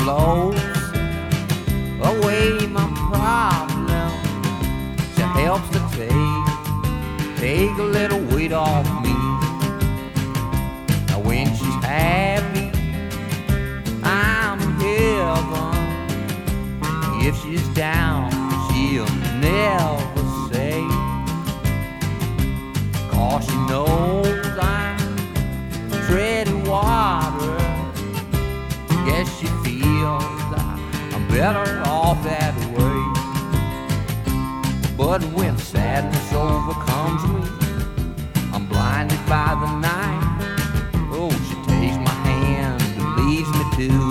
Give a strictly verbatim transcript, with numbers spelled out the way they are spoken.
blows away my problem. She helps to take, take a little weight off me. Now when she's happy, I'm in heaven. If she's down, she'll never say, 'cause she knows I'm treading water. Guess she feels I'm better off that way. But when sadness overcomes me, I'm blinded by the night. Oh, she takes my hand and leads me to